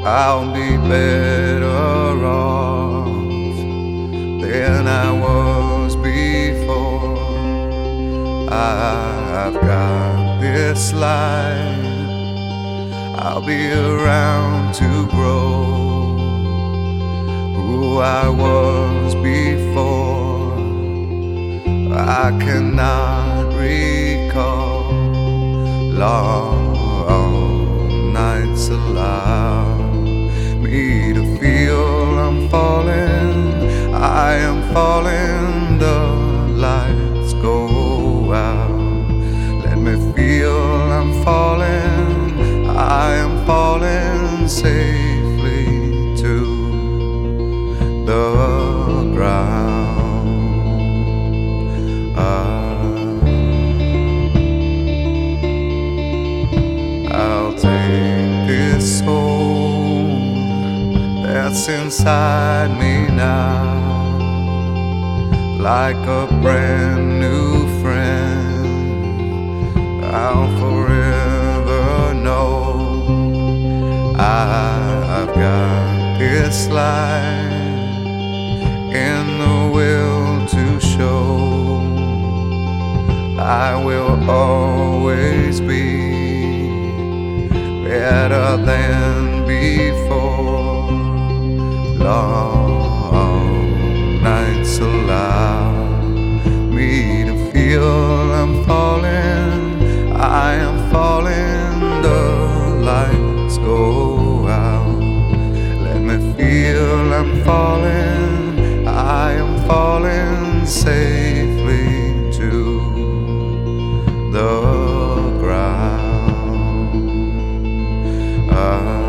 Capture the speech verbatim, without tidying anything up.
I'll be better off than I was before. I've got this life, I'll be around to grow who I was before. I cannot recall long nights allow me to feel I'm falling, I am falling, the lights go out. Let me feel I'm falling, I am falling safely to the ground. I'll take this soul that's inside me now, like a brand new friend. I'll forever know I've got this life in the will to show. I will always be better than before. Long nights allow me to feel I'm falling, I am falling, the lights go out. Let me feel I'm falling, I am falling safely to the ground. uh,